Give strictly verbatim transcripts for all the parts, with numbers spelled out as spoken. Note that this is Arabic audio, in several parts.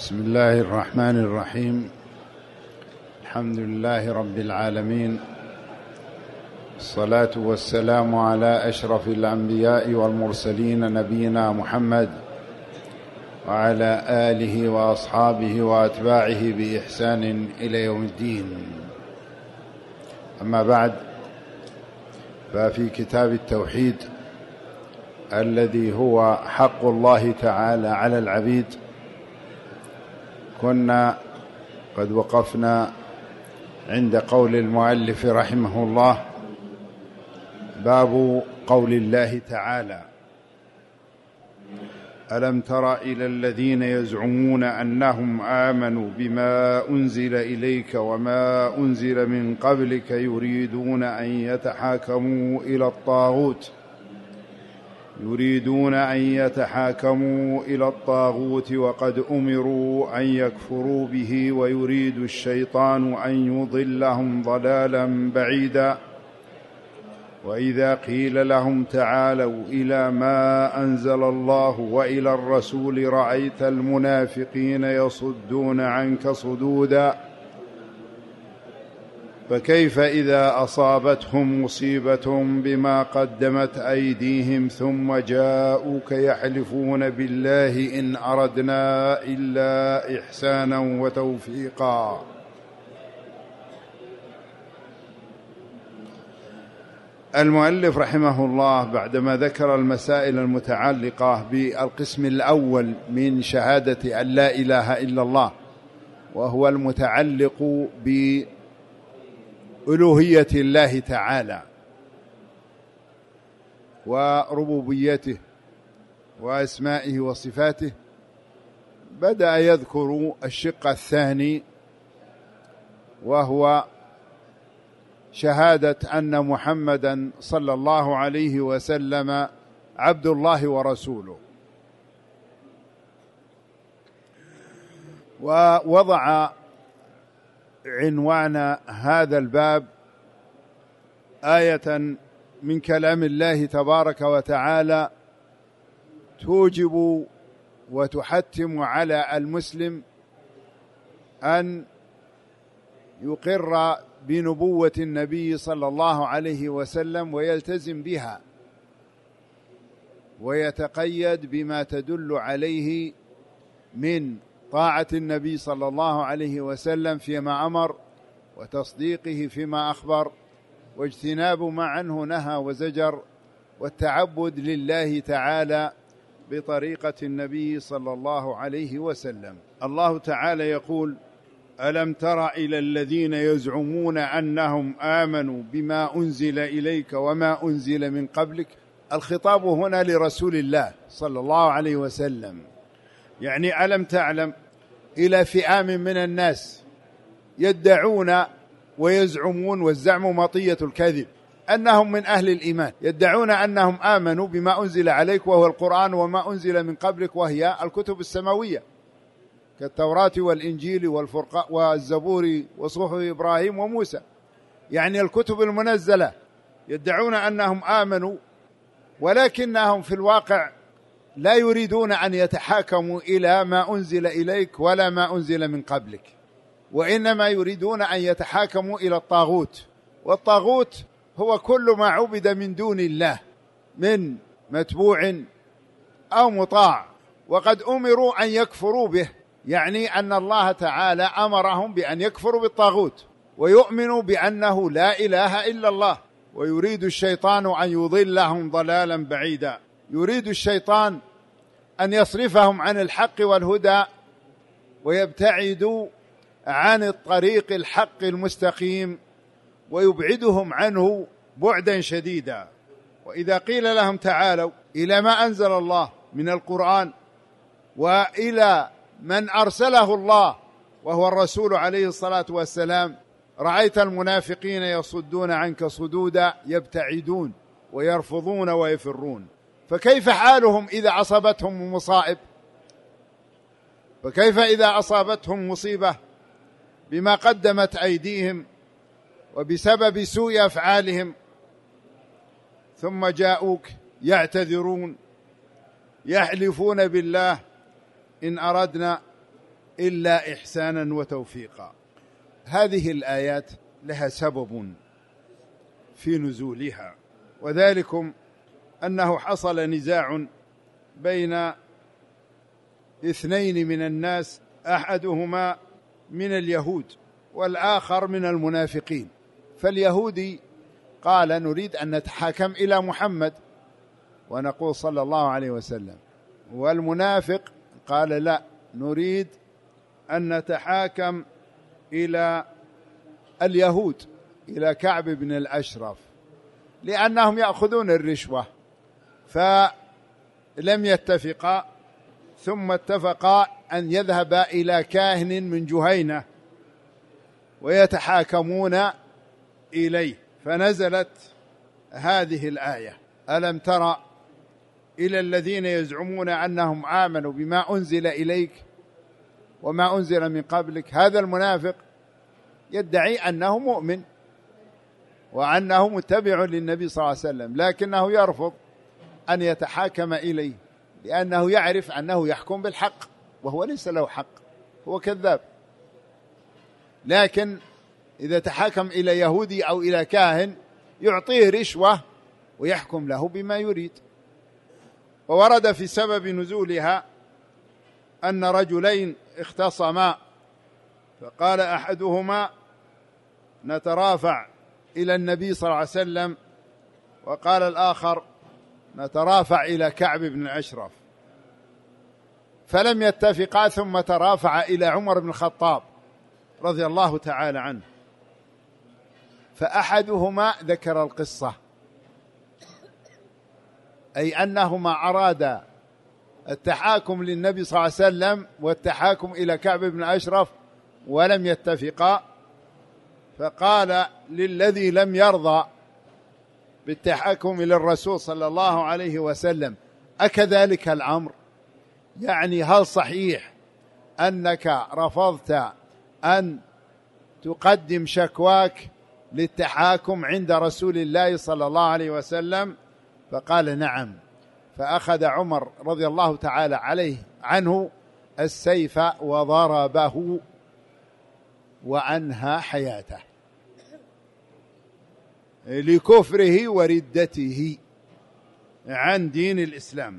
بسم الله الرحمن الرحيم. الحمد لله رب العالمين، الصلاة والسلام على أشرف الأنبياء والمرسلين نبينا محمد وعلى آله وأصحابه وأتباعه بإحسان إلى يوم الدين. أما بعد، ففي كتاب التوحيد الذي هو حق الله تعالى على العبيد كنا قد وقفنا عند قول المؤلف رحمه الله: باب قول الله تعالى: ألم تر إلى الذين يزعمون أنهم آمنوا بما أنزل إليك وما أنزل من قبلك يريدون أن يتحاكموا إلى الطاغوت يريدون أن يتحاكموا إلى الطاغوت وقد أمروا أن يكفروا به ويريد الشيطان أن يضلهم ضلالا بعيدا. وإذا قيل لهم تعالوا إلى ما أنزل الله وإلى الرسول رأيت المنافقين يصدون عنك صدودا. فكيف إذا أصابتهم مصيبة بما قدمت أيديهم ثم جاءوك يحلفون بالله إن أردنا إلا إحسانا وتوفيقا. المؤلف رحمه الله بعدما ذكر المسائل المتعلقة بالقسم الأول من شهادة أن لا إله إلا الله، وهو المتعلق بألوهية الله تعالى وربوبيته وأسمائه وصفاته، بدأ يذكر الشق الثاني، وهو شهادة أن محمدًا صلى الله عليه وسلم عبد الله ورسوله. ووضع عنوان هذا الباب آية من كلام الله تبارك وتعالى توجب وتحتم على المسلم أن يقر بنبوة النبي صلى الله عليه وسلم ويلتزم بها ويتقيد بما تدل عليه من طاعة النبي صلى الله عليه وسلم فيما أمر، وتصديقه فيما أخبر، واجتناب ما عنه نهى وزجر، والتعبد لله تعالى بطريقة النبي صلى الله عليه وسلم. الله تعالى يقول: ألم تر إلى الذين يزعمون أنهم آمنوا بما أنزل إليك وما أنزل من قبلك. الخطاب هنا لرسول الله صلى الله عليه وسلم، يعني ألم تعلم إلى فئام من الناس يدعون ويزعمون، والزعم مطية الكذب، أنهم من أهل الإيمان، يدعون أنهم آمنوا بما أنزل عليك وهو القرآن وما أنزل من قبلك وهي الكتب السماوية كالتوراة والإنجيل والفرقان والزبور وصحف إبراهيم وموسى، يعني الكتب المنزلة. يدعون أنهم آمنوا، ولكنهم في الواقع لا يريدون أن يتحاكموا إلى ما أنزل إليك ولا ما أنزل من قبلك، وإنما يريدون أن يتحاكموا إلى الطاغوت. والطاغوت هو كل ما عبد من دون الله من متبوع أو مطاع، وقد أمروا أن يكفروا به، يعني أن الله تعالى أمرهم بأن يكفروا بالطاغوت ويؤمنوا بأنه لا إله إلا الله. ويريد الشيطان أن يضلهم ضلالا بعيدا، يريد الشيطان أن يصرفهم عن الحق والهدى ويبتعدوا عن الطريق الحق المستقيم ويبعدهم عنه بعدا شديدا. وإذا قيل لهم تعالوا إلى ما أنزل الله من القرآن وإلى من أرسله الله وهو الرسول عليه الصلاة والسلام، رأيت المنافقين يصدون عنك صدودا، يبتعدون ويرفضون ويفرون. فكيف حالهم إذا أصابتهم مصائب؟ فكيف إذا أصابتهم مصيبة بما قدمت أيديهم وبسبب سوء أفعالهم، ثم جاءوك يعتذرون يحلفون بالله إن أردنا إلا إحسانا وتوفيقا. هذه الآيات لها سبب في نزولها، وذلكم أنه حصل نزاع بين اثنين من الناس، أحدهما من اليهود والآخر من المنافقين. فاليهودي قال نريد أن نتحاكم إلى محمد ونقول صلى الله عليه وسلم، والمنافق قال لا، نريد أن نتحاكم إلى اليهود، إلى كعب بن الأشرف، لأنهم يأخذون الرشوة. فلم يتفقا، ثم اتفقا أن يذهبا إلى كاهن من جهينة ويتحاكمون إليه. فنزلت هذه الآية: ألم ترى إلى الذين يزعمون أنهم آمنوا بما أنزل إليك وما أنزل من قبلك. هذا المنافق يدعي أنه مؤمن وأنه متبع للنبي صلى الله عليه وسلم، لكنه يرفض أن يتحاكم إليه لأنه يعرف أنه يحكم بالحق وهو ليس له حق، هو كذاب. لكن إذا تحاكم إلى يهودي أو إلى كاهن يعطيه رشوة ويحكم له بما يريد. وورد في سبب نزولها أن رجلين اختصما، فقال أحدهما نترافع إلى النبي صلى الله عليه وسلم، وقال الآخر نترافع إلى كعب بن الأشرف، فلم يتفقا، ثم ترافع إلى عمر بن الخطاب رضي الله تعالى عنه. فأحدهما ذكر القصة، أي أنهما أرادا التحاكم للنبي صلى الله عليه وسلم والتحاكم إلى كعب بن الأشرف ولم يتفقا، فقال للذي لم يرضى بالتحاكم إلى الرسول صلى الله عليه وسلم: أكذلك الأمر؟ يعني هل صحيح أنك رفضت أن تقدم شكواك للتحاكم عند رسول الله صلى الله عليه وسلم؟ فقال نعم. فأخذ عمر رضي الله تعالى عليه عنه السيف وضربه وأنهى حياته لكفره وردته عن دين الإسلام،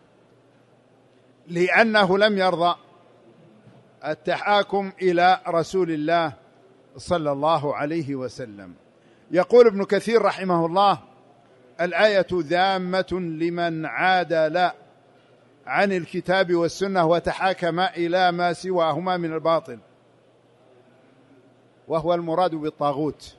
لأنه لم يرضى التحاكم إلى رسول الله صلى الله عليه وسلم. يقول ابن كثير رحمه الله: الآية ذامة لمن عادل عن الكتاب والسنة وتحاكم إلى ما سواهما من الباطل، وهو المراد بالطاغوت.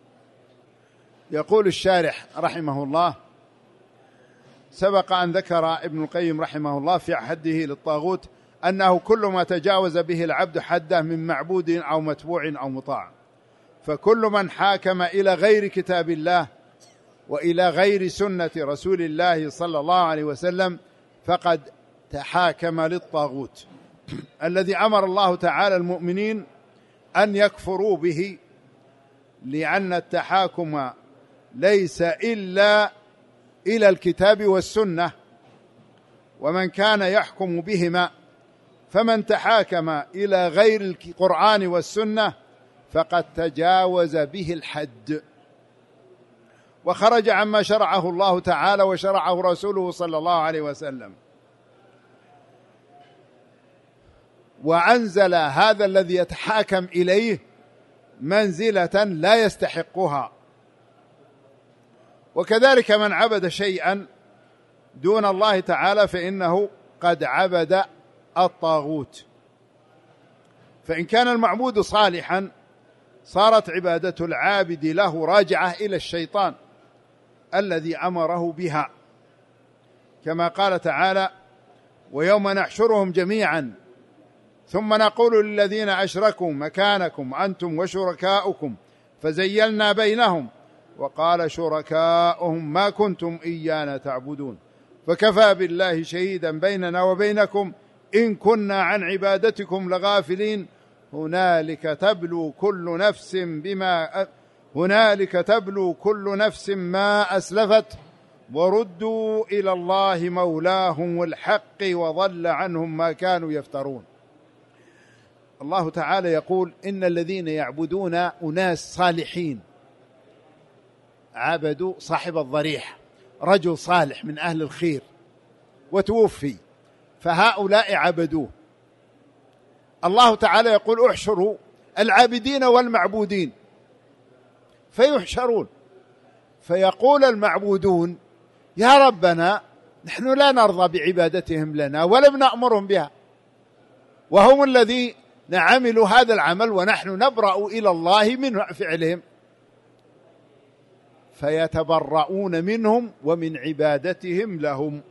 يقول الشارح رحمه الله: سبق أن ذكر ابن القيم رحمه الله في حده للطاغوت أنه كل ما تجاوز به العبد حده من معبود أو متبوع أو مطاع، فكل من حاكم إلى غير كتاب الله وإلى غير سنة رسول الله صلى الله عليه وسلم فقد تحاكم للطاغوت الذي أمر الله تعالى المؤمنين أن يكفروا به، لأن التحاكم ليس إلا إلى الكتاب والسنة، ومن كان يحكم بهما، فمن تحاكم إلى غير القرآن والسنة فقد تجاوز به الحد وخرج عما شرعه الله تعالى وشرعه رسوله صلى الله عليه وسلم، وأنزل هذا الذي يتحاكم إليه منزلة لا يستحقها. وكذلك من عبد شيئا دون الله تعالى فإنه قد عبد الطاغوت، فإن كان المعبود صالحا صارت عبادة العابد له راجعة إلى الشيطان الذي أمره بها، كما قال تعالى: ويوم نحشرهم جميعا ثم نقول للذين أشركوا مكانكم أنتم وشركاؤكم فزيلنا بينهم وقال شركاؤهم ما كنتم إيانا تعبدون فكفى بالله شهيدا بيننا وبينكم إن كنا عن عبادتكم لغافلين هنالك تبلو كل نفس بما هنالك تبلو كل نفس ما أسلفت وردوا إلى الله مولاهم الحق وضل عنهم ما كانوا يفترون. الله تعالى يقول إن الذين يعبدون أناس صالحين، عبدوا صاحب الضريح، رجل صالح من أهل الخير وتوفي، فهؤلاء عبدوه. الله تعالى يقول احشروا العابدين والمعبودين، فيحشرون، فيقول المعبودون يا ربنا نحن لا نرضى بعبادتهم لنا ولم نأمرهم بها، وهم الذين عملوا هذا العمل ونحن نبرأ إلى الله من فعلهم، فيتبرؤون منهم ومن عبادتهم لهم.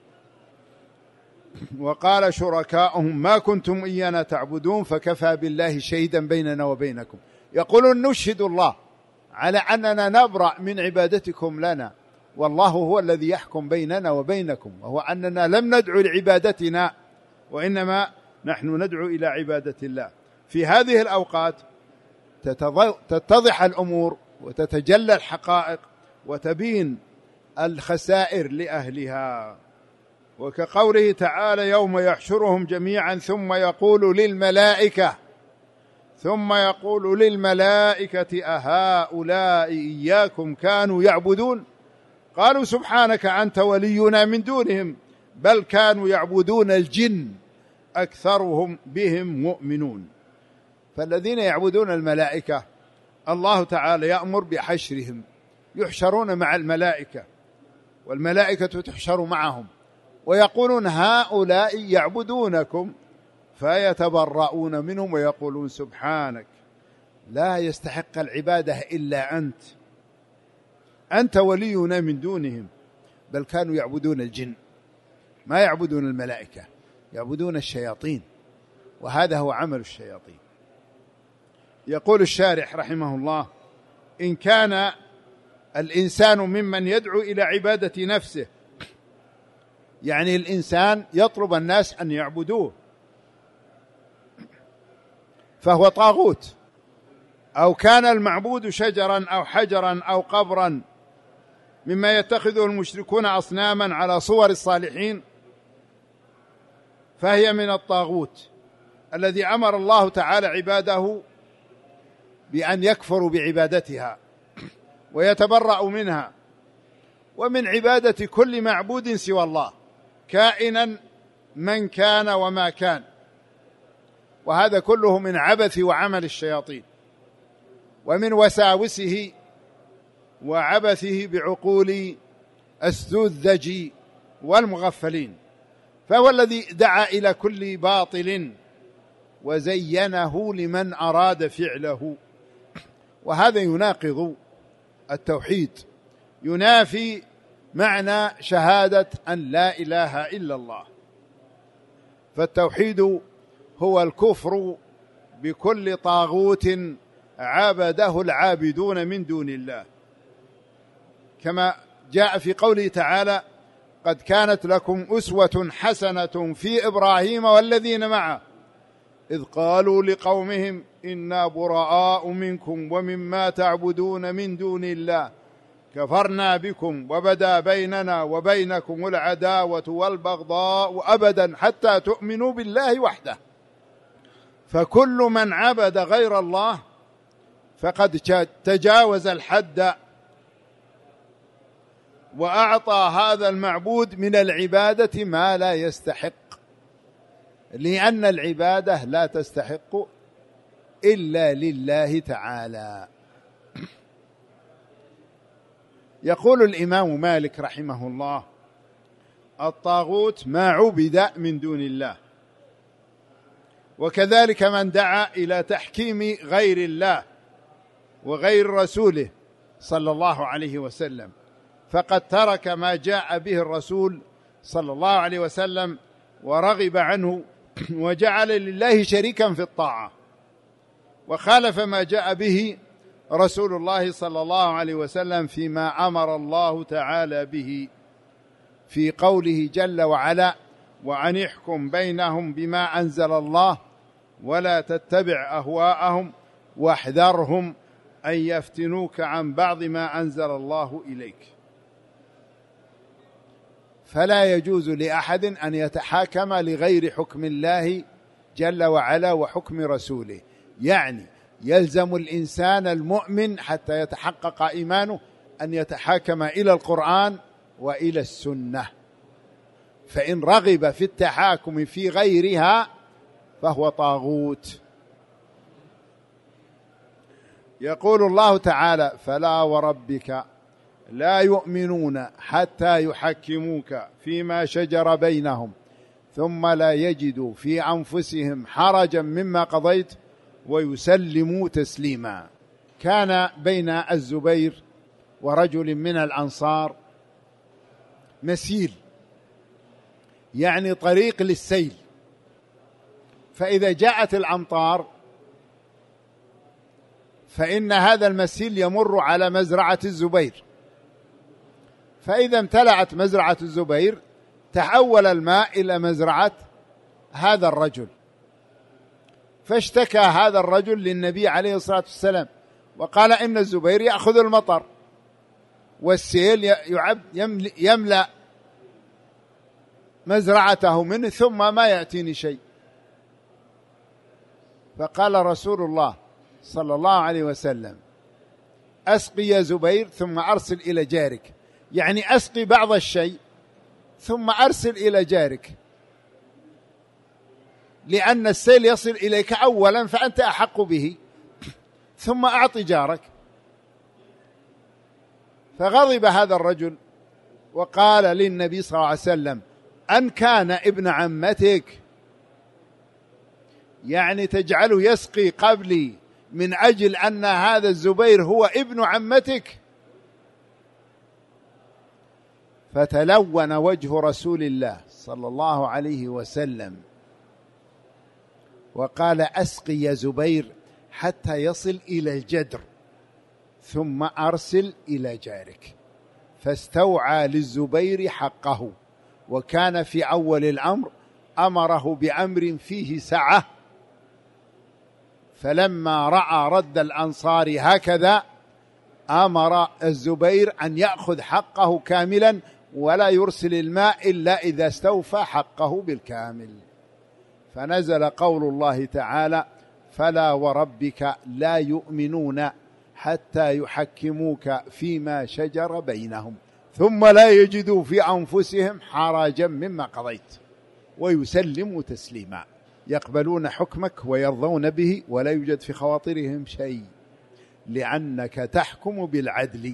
وقال شركاؤهم ما كنتم إيانا تعبدون فكفى بالله شهيدا بيننا وبينكم. يقولون نشهد الله على أننا نبرأ من عبادتكم لنا، والله هو الذي يحكم بيننا وبينكم، وهو أننا لم ندعو لعبادتنا وإنما نحن ندعو إلى عبادة الله. في هذه الأوقات تتضح الأمور وتتجلى الحقائق وتبين الخسائر لأهلها. وكقوله تعالى يوم يحشرهم جميعا ثم يقول للملائكة ثم يقول للملائكة أهؤلاء إياكم كانوا يعبدون قالوا سبحانك أنت ولينا من دونهم بل كانوا يعبدون الجن أكثرهم بهم مؤمنون. فالذين يعبدون الملائكة الله تعالى يأمر بحشرهم، يحشرون مع الملائكة والملائكة تحشر معهم، ويقولون هؤلاء يعبدونكم، فيتبرؤون منهم ويقولون سبحانك لا يستحق العبادة إلا أنت، أنت ولينا من دونهم بل كانوا يعبدون الجن، ما يعبدون الملائكة، يعبدون الشياطين، وهذا هو عمل الشياطين. يقول الشارح رحمه الله إن كان الإنسان ممن يدعو إلى عبادة نفسه، يعني الإنسان يطلب الناس أن يعبدوه، فهو طاغوت، أو كان المعبود شجرا أو حجرا أو قبرا مما يتخذه المشركون أصناما على صور الصالحين، فهي من الطاغوت الذي أمر الله تعالى عباده بأن يكفروا بعبادتها ويتبرأوا منها، ومن عبادة كل معبود سوى الله كائنا من كان وما كان، وهذا كله من عبث وعمل الشياطين ومن وساوسه وعبثه بعقول السذج والمغفلين، فهو الذي دعا إلى كل باطل وزينه لمن أراد فعله، وهذا يناقض التوحيد، ينافي معنى شهادة أن لا إله إلا الله. فالتوحيد هو الكفر بكل طاغوت عبده العابدون من دون الله، كما جاء في قوله تعالى قد كانت لكم أسوة حسنة في إبراهيم والذين معه إذ قالوا لقومهم إنا براء منكم ومما تعبدون من دون الله كفرنا بكم وبدا بيننا وبينكم العداوة والبغضاء أبدا حتى تؤمنوا بالله وحده. فكل من عبد غير الله فقد تجاوز الحد وأعطى هذا المعبود من العبادة ما لا يستحق، لأن العبادة لا تستحق إلا لله تعالى. يقول الإمام مالك رحمه الله الطاغوت ما عبد من دون الله، وكذلك من دعا إلى تحكيم غير الله وغير رسوله صلى الله عليه وسلم فقد ترك ما جاء به الرسول صلى الله عليه وسلم ورغب عنه وجعل لله شريكا في الطاعة، وخالف ما جاء به رسول الله صلى الله عليه وسلم فيما أمر الله تعالى به في قوله جل وعلا وأن احكم بينهم بما أنزل الله ولا تتبع أهواءهم واحذرهم أن يفتنوك عن بعض ما أنزل الله إليك. فلا يجوز لأحد أن يتحاكم لغير حكم الله جل وعلا وحكم رسوله. يعني يلزم الإنسان المؤمن حتى يتحقق إيمانه أن يتحاكم إلى القرآن وإلى السنة، فإن رغب في التحاكم في غيرها فهو طاغوت. يقول الله تعالى: فلا وربك لا يؤمنون حتى يحكموك فيما شجر بينهم ثم لا يجدوا في أنفسهم حرجا مما قضيت ويسلموا تسليما. كان بين الزبير ورجل من الأنصار مسيل، يعني طريق للسيل، فإذا جاءت الأمطار فإن هذا المسيل يمر على مزرعة الزبير، فإذا امتلأت مزرعة الزبير تحول الماء إلى مزرعة هذا الرجل، فاشتكى هذا الرجل للنبي عليه الصلاة والسلام وقال: إن الزبير يأخذ المطر والسيل يملأ مزرعته منه ثم ما يأتيني شيء. فقال رسول الله صلى الله عليه وسلم: أسقي يا زبير ثم أرسل إلى جارك، يعني أسقي بعض الشيء ثم أرسل إلى جارك، لأن السيل يصل إليك أولا فأنت أحق به، ثم أعط جارك. فغضب هذا الرجل وقال للنبي صلى الله عليه وسلم: أن كان ابن عمتك، يعني تجعله يسقي قبلي من أجل أن هذا الزبير هو ابن عمتك؟ فتلون وجه رسول الله صلى الله عليه وسلم وقال: أسقي يا زبير حتى يصل إلى الجدر ثم أرسل إلى جارك. فاستوعى للزبير حقه، وكان في أول الأمر أمره بأمر فيه سعة، فلما رأى رد الأنصار هكذا أمر الزبير أن يأخذ حقه كاملا ولا يرسل الماء إلا إذا استوفى حقه بالكامل. فنزل قول الله تعالى: فلا وربك لا يؤمنون حتى يحكموك فيما شجر بينهم ثم لا يجدوا في أنفسهم حرجا مما قضيت ويسلموا تسليما. يقبلون حكمك ويرضون به ولا يوجد في خواطرهم شيء، لأنك تحكم بالعدل.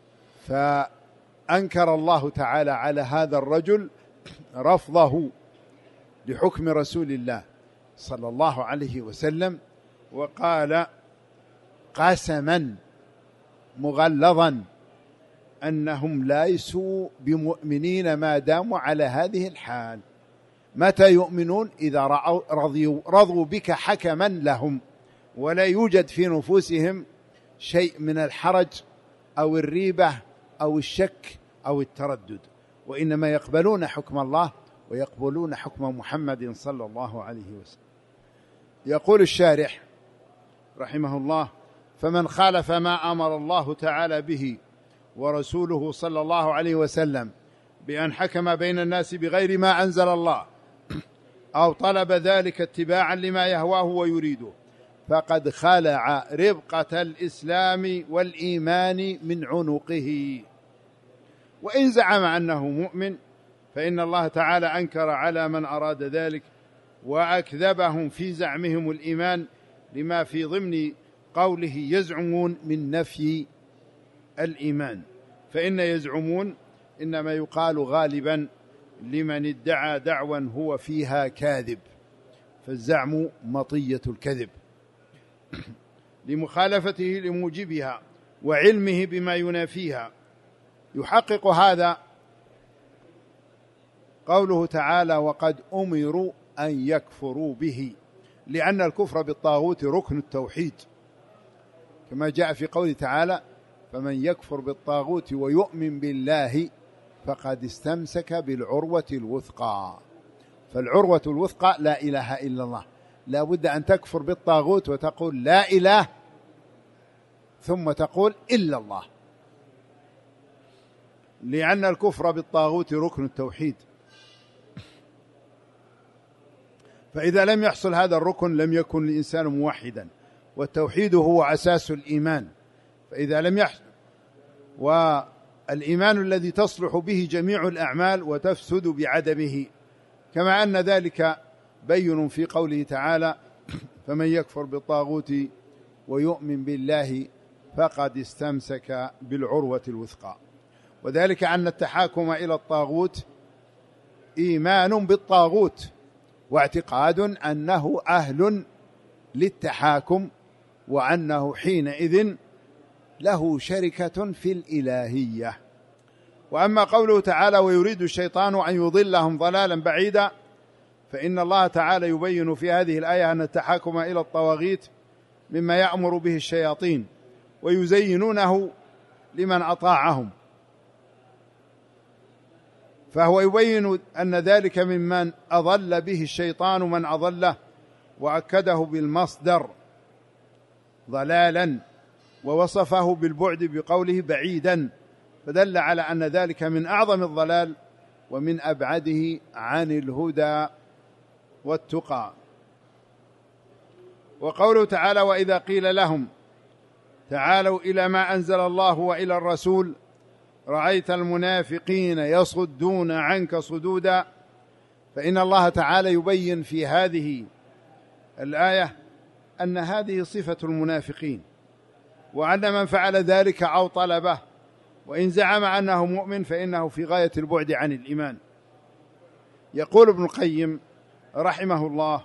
فأنكر الله تعالى على هذا الرجل رفضه لحكم رسول الله صلى الله عليه وسلم، وقال قسما مغلظا أنهم ليسوا بمؤمنين ما داموا على هذه الحال. متى يؤمنون؟ إذا رأوا رضوا, رضوا بك حكما لهم ولا يوجد في نفوسهم شيء من الحرج أو الريبة أو الشك أو التردد، وإنما يقبلون حكم الله ويقبلون حكم محمد صلى الله عليه وسلم. يقول الشارح رحمه الله: فمن خالف ما أمر الله تعالى به ورسوله صلى الله عليه وسلم بأن حكم بين الناس بغير ما أنزل الله أو طلب ذلك اتباعا لما يهواه ويريده فقد خلع ربقة الإسلام والإيمان من عنقه. وإن زعم أنه مؤمن فإن الله تعالى أنكر على من أراد ذلك وأكذبهم في زعمهم الإيمان لما في ضمن قوله يزعمون من نفي الإيمان. فإن يزعمون إنما يقال غالبا لمن ادعى دعوى هو فيها كاذب، فالزعم مطية الكذب لمخالفته لموجبها وعلمه بما ينافيها. يحقق هذا قوله تعالى: وقد أمروا أن يكفروا به، لأن الكفر بالطاغوت ركن التوحيد، كما جاء في قوله تعالى: فمن يكفر بالطاغوت ويؤمن بالله فقد استمسك بالعروة الوثقى. فالعروة الوثقى لا إله إلا الله، لا بد أن تكفر بالطاغوت وتقول لا إله ثم تقول إلا الله، لأن الكفر بالطاغوت ركن التوحيد. فإذا لم يحصل هذا الركن لم يكن الإنسان موحدا، والتوحيد هو أساس الإيمان. فإذا لم يحصل، والإيمان الذي تصلح به جميع الأعمال وتفسد بعدمه، كما أن ذلك بين في قوله تعالى: فمن يكفر بالطاغوت ويؤمن بالله فقد استمسك بالعروة الوثقى. وذلك أن التحاكم إلى الطاغوت إيمان بالطاغوت واعتقاد أنه أهل للتحاكم، وأنه حينئذ له شركة في الإلهية. وأما قوله تعالى: ويريد الشيطان أن يضلهم ضلالا بعيدا، فإن الله تعالى يبين في هذه الآية أن التحاكم إلى الطواغيت مما يأمر به الشياطين ويزينونه لمن أطاعهم، فهو يبين أن ذلك ممن أضل به الشيطان من أضله، وأكده بالمصدر ضلالا، ووصفه بالبعد بقوله بعيدا، فدل على أن ذلك من أعظم الضلال ومن أبعده عن الهدى والتقى. وقوله تعالى: وإذا قيل لهم تعالوا إلى ما أنزل الله وإلى الرسول رأيت المنافقين يصدون عنك صدودا، فإن الله تعالى يبين في هذه الآية أن هذه صفة المنافقين، وأن من فعل ذلك أو طلبه وإن زعم أنه مؤمن فإنه في غاية البعد عن الإيمان. يقول ابن القيم رحمه الله: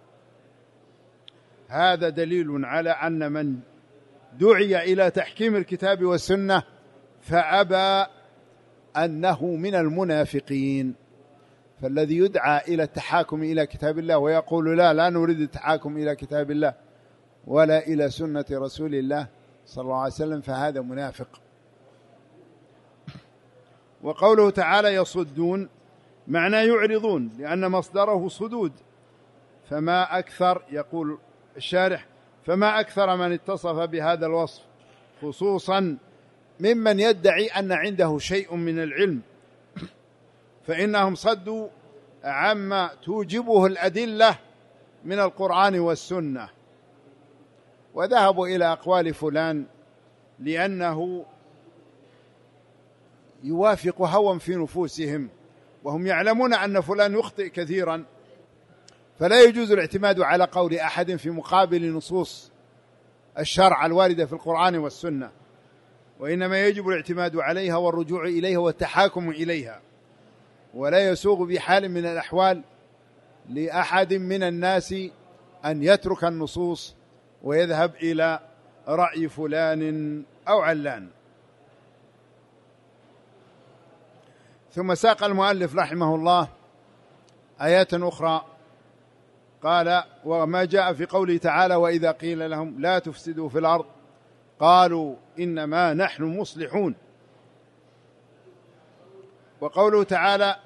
هذا دليل على أن من دعي إلى تحكيم الكتاب والسنة فأبى أنه من المنافقين. فالذي يدعى إلى التحاكم إلى كتاب الله ويقول لا لا نريد التحاكم إلى كتاب الله ولا إلى سنة رسول الله صلى الله عليه وسلم فهذا منافق. وقوله تعالى: يصدون معنى يعرضون، لأن مصدره صدود. فما أكثر، يقول الشارح: فما أكثر من اتصف بهذا الوصف، خصوصا ممن يدعي أن عنده شيء من العلم، فإنهم صدوا عما توجبه الأدلة من القرآن والسنة، وذهبوا إلى أقوال فلان لأنه يوافق هوى في نفوسهم، وهم يعلمون أن فلان يخطئ كثيرا، فلا يجوز الاعتماد على قول أحد في مقابل نصوص الشرع الواردة في القرآن والسنة، وإنما يجب الاعتماد عليها والرجوع إليها والتحاكم إليها. ولا يسوغ بحال من الأحوال لأحد من الناس أن يترك النصوص ويذهب إلى رأي فلان أو علان. ثم ساق المؤلف رحمه الله آيات أخرى، قال: وما جاء في قوله تعالى: وإذا قيل لهم لا تفسدوا في الأرض قالوا إنما نحن مصلحون. وقوله تعالى: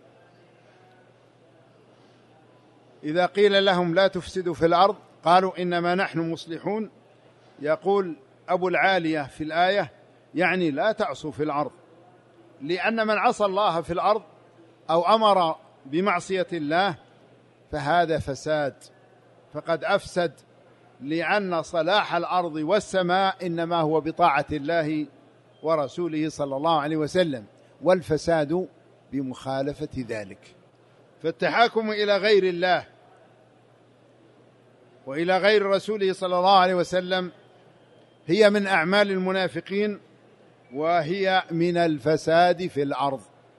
إذا قيل لهم لا تفسدوا في الأرض قالوا إنما نحن مصلحون، يقول أبو العالية في الآية يعني لا تعصوا في الأرض، لأن من عصى الله في الأرض أو أمر بمعصية الله فهذا فساد، فقد أفسد، لأن صلاح الأرض والسماء إنما هو بطاعة الله ورسوله صلى الله عليه وسلم، والفساد بمخالفة ذلك. فالتحاكم إلى غير الله وإلى غير رسوله صلى الله عليه وسلم هي من أعمال المنافقين، وهي من الفساد في الأرض.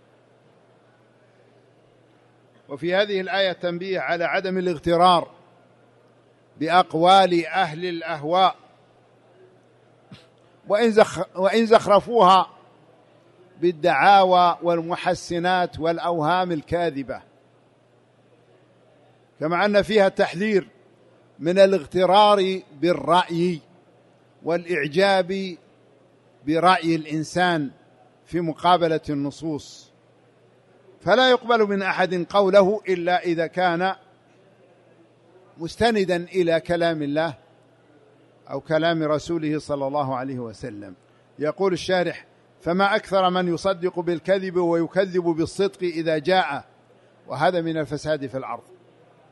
وفي هذه الآية تنبيه على عدم الاغترار بأقوال أهل الأهواء وإن, زخ وإن زخرفوها بالدعاوى والمحسنات والأوهام الكاذبة، كما أن فيها التحذير من الاغترار بالرأي والإعجاب برأي الإنسان في مقابلة النصوص، فلا يقبل من أحد قوله إلا إذا كان مستندا إلى كلام الله أو كلام رسوله صلى الله عليه وسلم. يقول الشارح: فما أكثر من يصدق بالكذب ويكذب بالصدق إذا جاء، وهذا من الفساد في الأرض.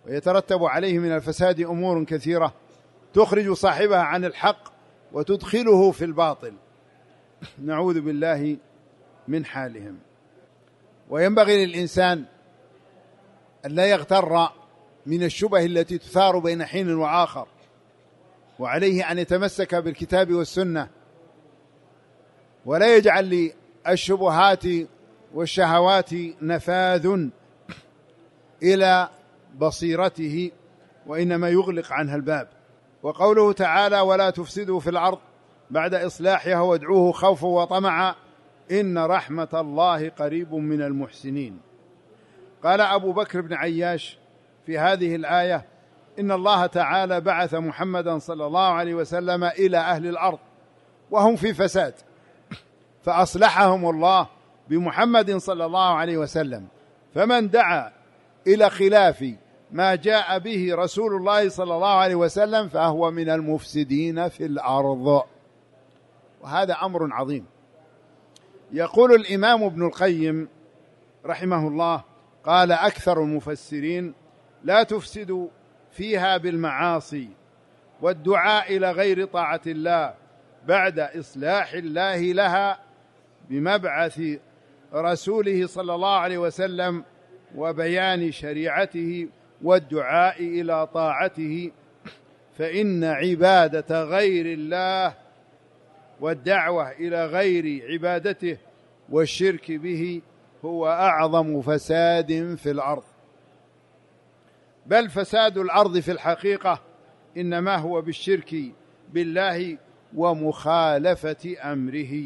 ويترتب عليه من الفساد أمور كثيرة تخرج صاحبها عن الحق وتدخله في الباطل، نعوذ بالله من حالهم. وينبغي للإنسان أن لا يغتر من الشبه التي تثار بين حين وآخر، وعليه أن يتمسك بالكتاب والسنة، ولا يجعل للشبهات والشهوات نفاذ إلى بصيرته، وإنما يغلق عنها الباب. وقوله تعالى: ولا تفسدوا في الأرض بعد إصلاحها وادعوه خوفا وطمعا إن رحمة الله قريب من المحسنين. قال أبو بكر بن عياش في هذه الآية: إن الله تعالى بعث محمدا صلى الله عليه وسلم إلى أهل الأرض وهم في فساد، فأصلحهم الله بمحمد صلى الله عليه وسلم، فمن دعا إلى خلاف ما جاء به رسول الله صلى الله عليه وسلم فهو من المفسدين في الأرض. وهذا أمر عظيم. يقول الإمام ابن القيم رحمه الله: قال أكثر المفسرين: لا تفسدوا فيها بالمعاصي والدعاء إلى غير طاعة الله بعد إصلاح الله لها بمبعث رسوله صلى الله عليه وسلم وبيان شريعته والدعاء إلى طاعته، فإن عبادة غير الله والدعوة إلى غير عبادته والشرك به هو أعظم فساد في الأرض. بل فساد الأرض في الحقيقة إنما هو بالشرك بالله ومخالفة أمره.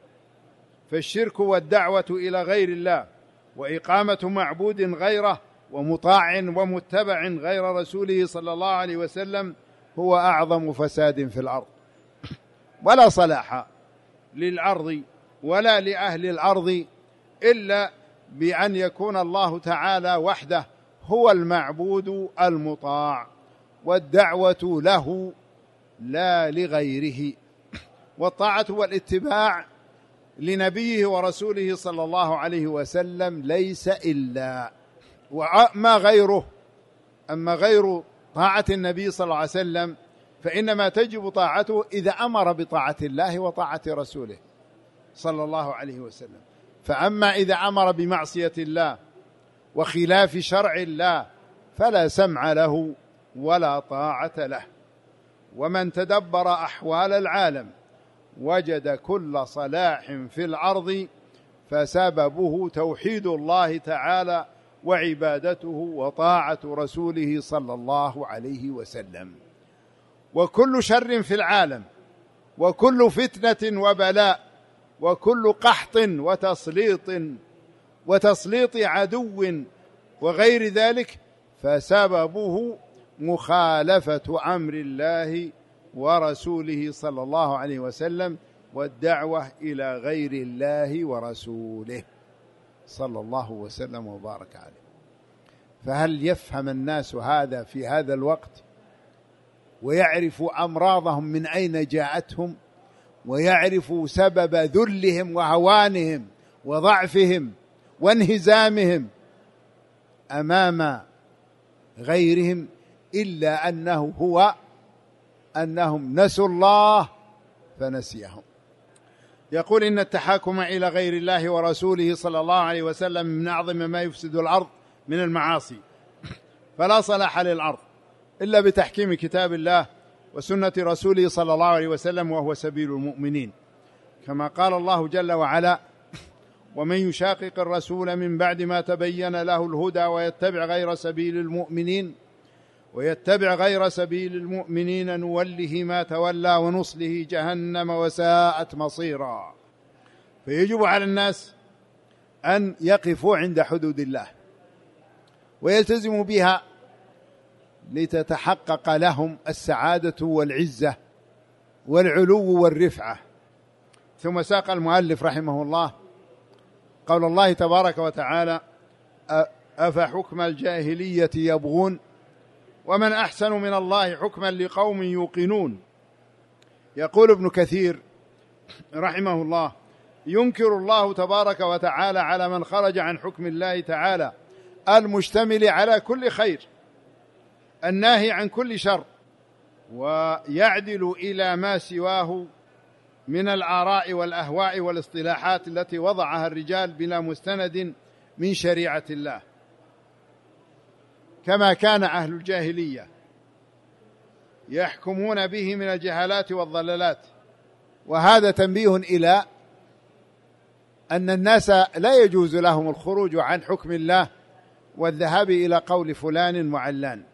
فالشرك والدعوة إلى غير الله وإقامة معبود غيره ومطاع ومتبع غير رسوله صلى الله عليه وسلم هو أعظم فساد في الأرض. ولا صلاح للأرض ولا لأهل الأرض إلا بأن يكون الله تعالى وحده هو المعبود المطاع، والدعوة له لا لغيره، والطاعة والاتباع لنبيه ورسوله صلى الله عليه وسلم ليس إلا. وما غيره، أما غير طاعة النبي صلى الله عليه وسلم فإنما تجب طاعته إذا أمر بطاعة الله وطاعة رسوله صلى الله عليه وسلم. فأما إذا أمر بمعصية الله وخلاف شرع الله فلا سمع له ولا طاعة له. ومن تدبر أحوال العالم وجد كل صلاح في الأرض فسببه توحيد الله تعالى وعبادته وطاعة رسوله صلى الله عليه وسلم. وكل شر في العالم وكل فتنة وبلاء وكل قحط وتسليط وتسليط عدو وغير ذلك فسببه مخالفة أمر الله ورسوله صلى الله عليه وسلم والدعوة إلى غير الله ورسوله صلى الله وسلم وبارك عليه. فهل يفهم الناس هذا في هذا الوقت ويعرفوا أمراضهم من أين جاءتهم ويعرفوا سبب ذلهم وهوانهم وضعفهم وانهزامهم أمام غيرهم، إلا أنه هو أنهم نسوا الله فنسيهم. يقول: إن التحاكم إلى غير الله ورسوله صلى الله عليه وسلم من أعظم ما يفسد الأرض من المعاصي، فلا صلاح للأرض إلا بتحكيم كتاب الله وسنة رسوله صلى الله عليه وسلم، وهو سبيل المؤمنين، كما قال الله جل وعلا: ومن يشاقق الرسول من بعد ما تبين له الهدى ويتبع غير سبيل المؤمنين ويتبع غير سبيل المؤمنين نوله ما تولى ونصله جهنم وساءت مصيرا. فيجب على الناس أن يقفوا عند حدود الله ويلتزموا بها لتتحقق لهم السعادة والعزة والعلو والرفعة. ثم ساق المؤلف رحمه الله قول الله تبارك وتعالى: أفحكم الجاهلية يبغون ومن أحسن من الله حكما لقوم يوقنون. يقول ابن كثير رحمه الله: ينكر الله تبارك وتعالى على من خرج عن حكم الله تعالى المشتمل على كل خير الناهي عن كل شر، ويعدل إلى ما سواه من الآراء والأهواء والاصطلاحات التي وضعها الرجال بلا مستند من شريعة الله، كما كان أهل الجاهلية يحكمون به من الجهالات والضلالات. وهذا تنبيه إلى أن الناس لا يجوز لهم الخروج عن حكم الله والذهاب إلى قول فلان وعلان.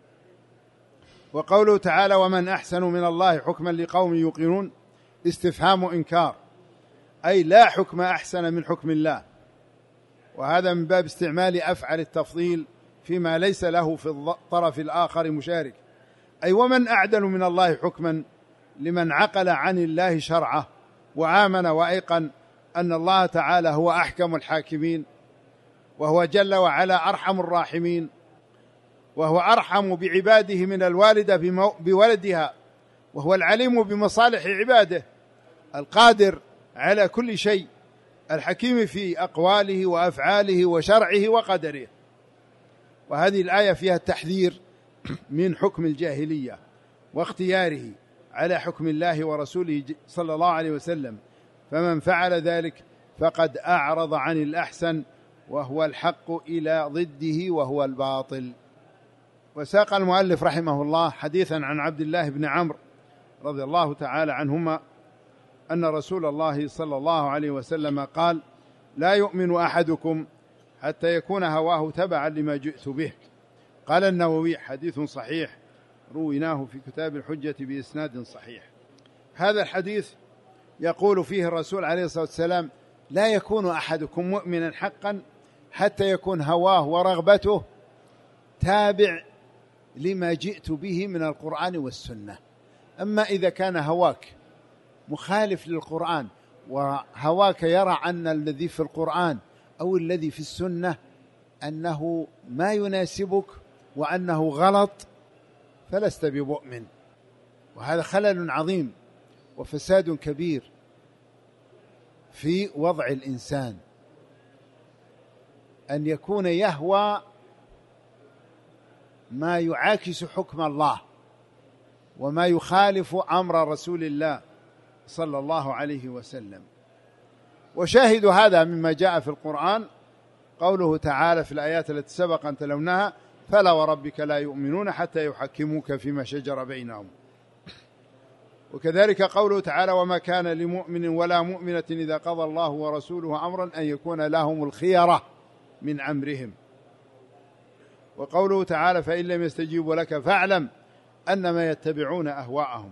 وقوله تعالى: ومن أحسن من الله حكما لقوم يوقنون، استفهام إنكار، أي لا حكم أحسن من حكم الله، وهذا من باب استعمال أفعل التفضيل فيما ليس له في الطرف الآخر مشارك، أي ومن أعدل من الله حكما لمن عقل عن الله شرعه وآمن وأيقن أن الله تعالى هو أحكم الحاكمين، وهو جل وعلا أرحم الراحمين، وهو أرحم بعباده من الوالدة بولدها، وهو العليم بمصالح عباده، القادر على كل شيء، الحكيم في أقواله وأفعاله وشرعه وقدره. وهذه الآية فيها التحذير من حكم الجاهلية واختياره على حكم الله ورسوله صلى الله عليه وسلم، فمن فعل ذلك فقد أعرض عن الأحسن وهو الحق إلى ضده وهو الباطل. وساق المؤلف رحمه الله حديثا عن عبد الله بن عمرو رضي الله تعالى عنهما أن رسول الله صلى الله عليه وسلم قال: لا يؤمن أحدكم حتى يكون هواه تبعا لما جئت به. قال النووي: حديث صحيح رويناه في كتاب الحجة بإسناد صحيح. هذا الحديث يقول فيه الرسول عليه الصلاة والسلام: لا يكون أحدكم مؤمنا حقا حتى يكون هواه ورغبته تابع لما جئت به من القرآن والسنة. أما إذا كان هواك مخالف للقرآن وهواك يرى أن الذي في القرآن أو الذي في السنة أنه ما يناسبك وأنه غلط، فلست بمؤمن. وهذا خلل عظيم وفساد كبير في وضع الإنسان، أن يكون يهوى ما يعاكس حكم الله وما يخالف أمر رسول الله صلى الله عليه وسلم. وشاهد هذا مما جاء في القرآن قوله تعالى في الآيات التي سبق أن تلوناها: فلا وربك لا يؤمنون حتى يحكموك فيما شجر بينهم. وكذلك قوله تعالى: وما كان لمؤمن ولا مؤمنة إذا قضى الله ورسوله أمرا أن يكون لهم الخيرة من أمرهم. وقوله تعالى: فإن لم يستجيبوا لك فاعلم أنما يتبعون أهواءهم.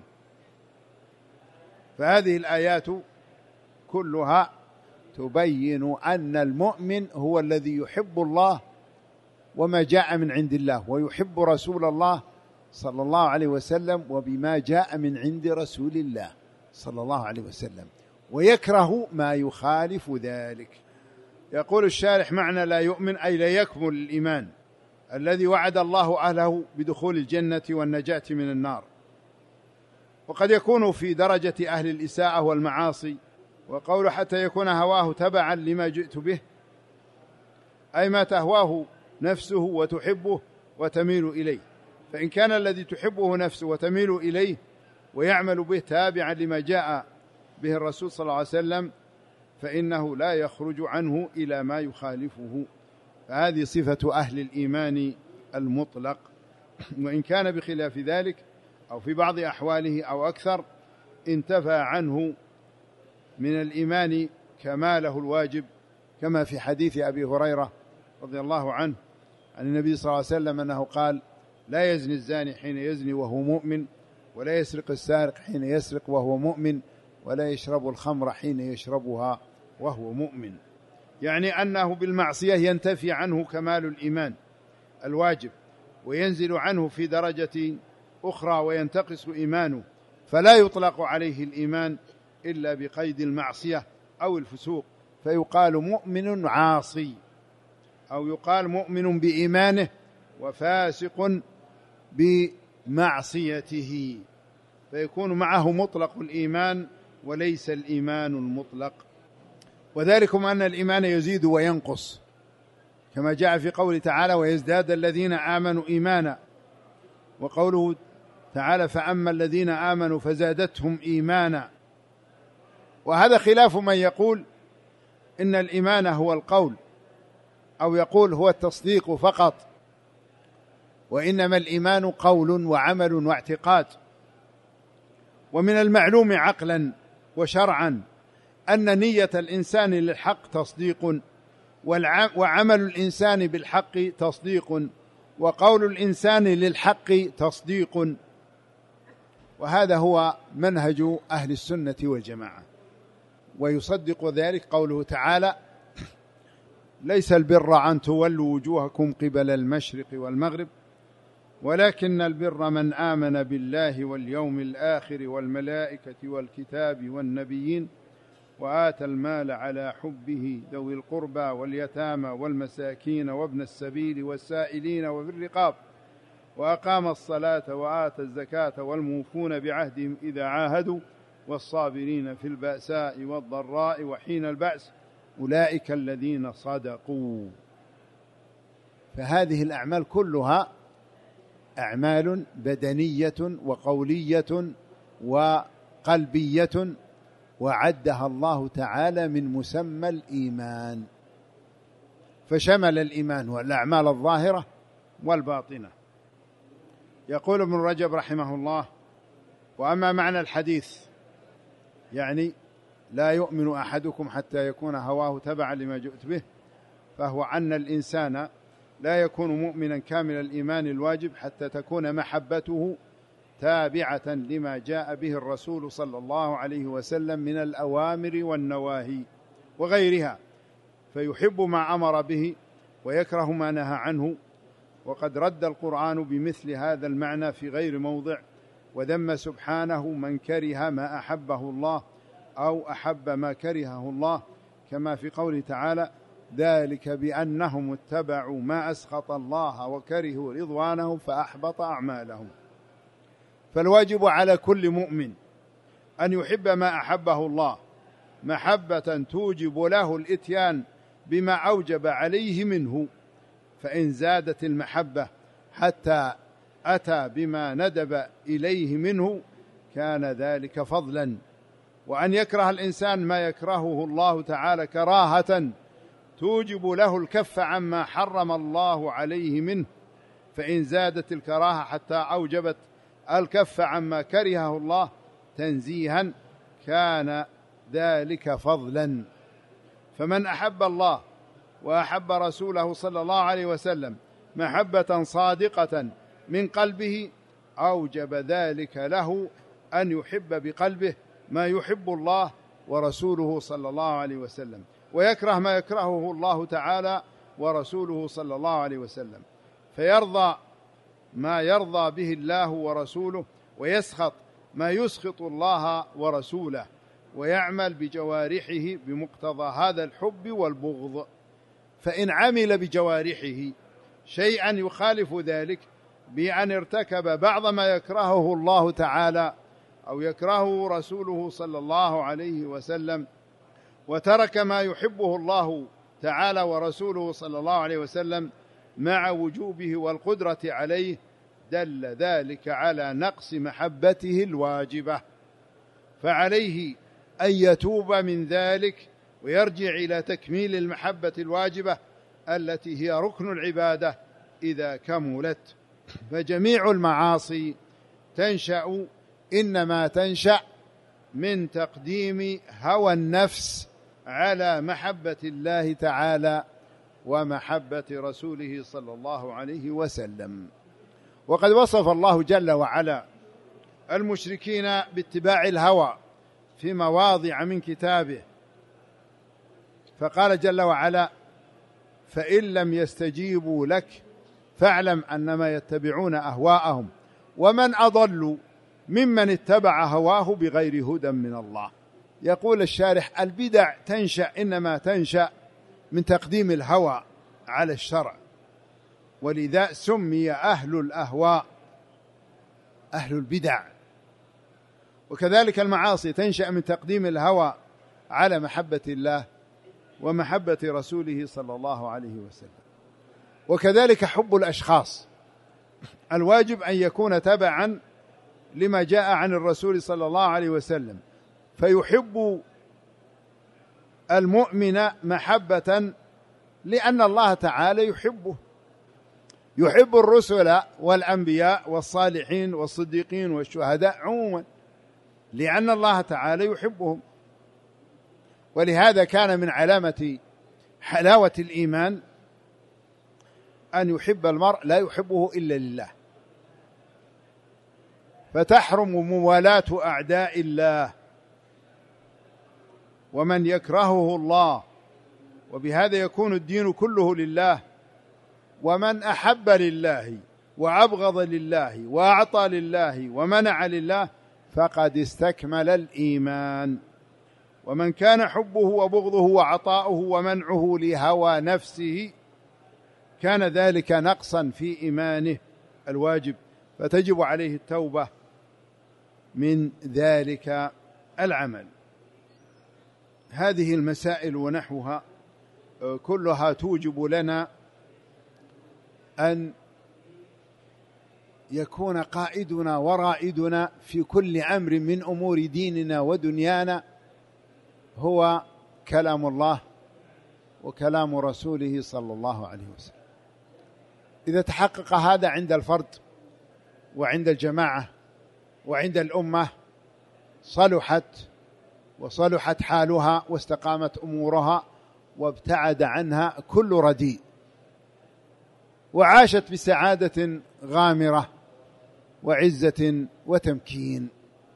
فهذه الآيات كلها تبين أن المؤمن هو الذي يحب الله وما جاء من عند الله، ويحب رسول الله صلى الله عليه وسلم وبما جاء من عند رسول الله صلى الله عليه وسلم، ويكره ما يخالف ذلك. يقول الشارح: معنى لا يؤمن أي لا يكمل الإيمان الذي وعد الله أهله بدخول الجنة والنجاة من النار. وقد يكون في درجة أهل الإساءة والمعاصي. وقول حتى يكون هواه تبعا لما جئت به، أي ما تهواه نفسه وتحبه وتميل إليه. فإن كان الذي تحبه نفسه وتميل إليه ويعمل به تابعا لما جاء به الرسول صلى الله عليه وسلم فإنه لا يخرج عنه إلى ما يخالفه. فهذه صفة أهل الإيمان المطلق، وإن كان بخلاف ذلك أو في بعض أحواله أو أكثر انتفى عنه من الإيمان كماله الواجب، كما في حديث أبي هريرة رضي الله عنه عن النبي صلى الله عليه وسلم أنه قال: لا يزني الزاني حين يزني وهو مؤمن، ولا يسرق السارق حين يسرق وهو مؤمن، ولا يشرب الخمر حين يشربها وهو مؤمن. يعني أنه بالمعصية ينتفي عنه كمال الإيمان الواجب، وينزل عنه في درجة أخرى وينتقص إيمانه، فلا يطلق عليه الإيمان إلا بقيد المعصية أو الفسوق، فيقال مؤمن عاصي، أو يقال مؤمن بإيمانه وفاسق بمعصيته، فيكون معه مطلق الإيمان وليس الإيمان المطلق. وذلكم أن الإيمان يزيد وينقص، كما جاء في قوله تعالى: ويزداد الذين آمنوا إيمانا. وقوله تعالى فأما الذين آمنوا فزادتهم إيمانا، وهذا خلاف من يقول إن الإيمان هو القول أو يقول هو التصديق فقط، وإنما الإيمان قول وعمل واعتقاد. ومن المعلوم عقلا وشرعا أن نية الإنسان للحق تصديق، وعمل الإنسان بالحق تصديق، وقول الإنسان للحق تصديق. وهذا هو منهج أهل السنة والجماعة. ويصدق ذلك قوله تعالى ليس البر أن تولوا وجوهكم قبل المشرق والمغرب ولكن البر من آمن بالله واليوم الآخر والملائكة والكتاب والنبيين وآتى المال على حبه ذوي القربى واليتامى والمساكين وابن السبيل والسائلين وفي الرقاب وأقام الصلاة وآتى الزكاة والموفون بعهدهم إذا عاهدوا والصابرين في البأساء والضراء وحين البأس أولئك الذين صدقوا. فهذه الأعمال كلها أعمال بدنية وقولية وقلبية، وعدها الله تعالى من مسمى الإيمان، فشمل الإيمان والأعمال الظاهرة والباطنة. يقول ابن رجب رحمه الله وأما معنى الحديث يعني لا يؤمن أحدكم حتى يكون هواه تبعا لما جئت به، فهو أن الإنسان لا يكون مؤمنا كامل الإيمان الواجب حتى تكون محبته تابعة لما جاء به الرسول صلى الله عليه وسلم من الأوامر والنواهي وغيرها، فيحب ما أمر به ويكره ما نهى عنه. وقد رد القرآن بمثل هذا المعنى في غير موضع، وذم سبحانه من كره ما أحبه الله أو أحب ما كرهه الله، كما في قوله تعالى ذلك بأنهم اتبعوا ما أسخط الله وكرهوا رضوانه فأحبط أعمالهم. فالواجب على كل مؤمن أن يحب ما أحبه الله محبة توجب له الإتيان بما أوجب عليه منه، فإن زادت المحبة حتى أتى بما ندب إليه منه كان ذلك فضلا. وأن يكره الإنسان ما يكرهه الله تعالى كراهة توجب له الكف عما حرم الله عليه منه، فإن زادت الكراهة حتى أوجبت الكف عما كرهه الله تنزيها كان ذلك فضلا. فمن أحب الله وأحب رسوله صلى الله عليه وسلم محبة صادقة من قلبه أوجب ذلك له أن يحب بقلبه ما يحب الله ورسوله صلى الله عليه وسلم، ويكره ما يكرهه الله تعالى ورسوله صلى الله عليه وسلم، فيرضى ما يرضى به الله ورسوله ويسخط ما يسخط الله ورسوله، ويعمل بجوارحه بمقتضى هذا الحب والبغض. فإن عمل بجوارحه شيئا يخالف ذلك بأن ارتكب بعض ما يكرهه الله تعالى أو يكرهه رسوله صلى الله عليه وسلم وترك ما يحبه الله تعالى ورسوله صلى الله عليه وسلم مع وجوبه والقدرة عليه، دل ذلك على نقص محبته الواجبة، فعليه أن يتوب من ذلك ويرجع إلى تكميل المحبة الواجبة التي هي ركن العبادة إذا كملت. فجميع المعاصي تنشأ إنما تنشأ من تقديم هوى النفس على محبة الله تعالى ومحبة رسوله صلى الله عليه وسلم. وقد وصف الله جل وعلا المشركين باتباع الهوى في مواضع من كتابه، فقال جل وعلا فإن لم يستجيبوا لك فاعلم أنما يتبعون أهواءهم ومن أضل ممن اتبع هواه بغير هدى من الله. يقول الشارح البدع تنشأ إنما تنشأ من تقديم الهوى على الشرع، ولذا سمي أهل الأهواء أهل البدع. وكذلك المعاصي تنشأ من تقديم الهوى على محبة الله ومحبة رسوله صلى الله عليه وسلم. وكذلك حب الأشخاص الواجب أن يكون تبعا لما جاء عن الرسول صلى الله عليه وسلم، فيحب المؤمن محبة لأن الله تعالى يحبه، يحب الرسل والأنبياء والصالحين والصديقين والشهداء عموما لأن الله تعالى يحبهم. ولهذا كان من علامة حلاوة الإيمان أن يحب المرء لا يحبه إلا لله، فتحرم موالاة أعداء الله ومن يكرهه الله، وبهذا يكون الدين كله لله. ومن أحب لله وأبغض لله وأعطى لله ومنع لله فقد استكمل الإيمان. ومن كان حبه وبغضه وعطاؤه ومنعه لهوى نفسه كان ذلك نقصا في إيمانه الواجب، فتجب عليه التوبة من ذلك العمل. هذه المسائل ونحوها كلها توجب لنا أن يكون قائدنا ورائدنا في كل أمر من أمور ديننا ودنيانا هو كلام الله وكلام رسوله صلى الله عليه وسلم. إذا تحقق هذا عند الفرد وعند الجماعة وعند الأمة صلحت وصلحت حالها واستقامت أمورها وابتعد عنها كل رديء، وعاشت بسعادة غامرة وعزة وتمكين.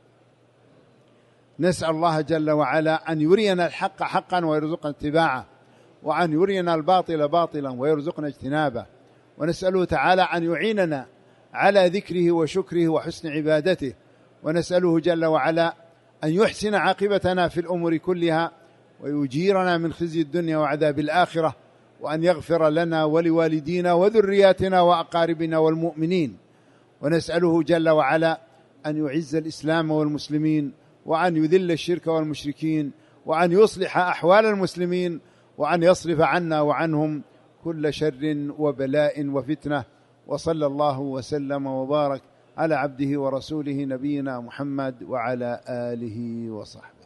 نسأل الله جل وعلا أن يرينا الحق حقا ويرزقنا اتباعه، وأن يرينا الباطل باطلا ويرزقنا اجتنابه، ونسأله تعالى أن يعيننا على ذكره وشكره وحسن عبادته، ونسأله جل وعلا أن يحسن عاقبتنا في الأمور كلها ويجيرنا من خزي الدنيا وعذاب الآخرة، وأن يغفر لنا ولوالدينا وذرياتنا وأقاربنا والمؤمنين. ونسأله جل وعلا أن يعز الإسلام والمسلمين، وأن يذل الشرك والمشركين، وأن يصلح أحوال المسلمين، وأن يصرف عنا وعنهم كل شر وبلاء وفتنة. وصلى الله وسلم وبارك على عبده ورسوله نبينا محمد وعلى آله وصحبه.